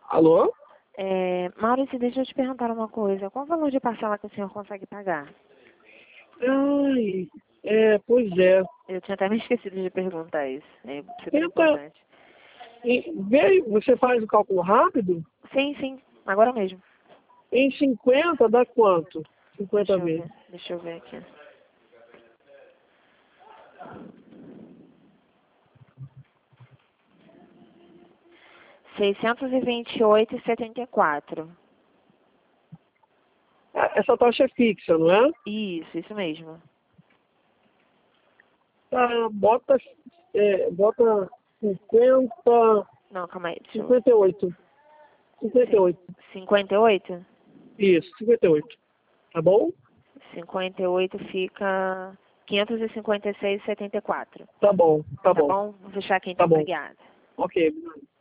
Alô? Maurício, deixa eu te perguntar uma coisa. Qual o valor de parcela que o senhor consegue pagar? Ai, pois é. Eu tinha até me esquecido de perguntar isso. É super Tenta, importante. você faz o cálculo rápido? Sim, sim. Agora mesmo. Em 50 dá quanto? 50 Deixa eu vezes. ver. Deixa eu ver aqui. R$ 628,74. Essa taxa é fixa, não é? Isso mesmo. Tá, bota 50, Não, calma aí. Deixa eu... 58. 58. 58? Isso, 58. Tá bom? 58 fica 556,74. Tá bom, tá Tá bom. bom? Vou fechar aqui Tá então. bom. Obrigada. Ok.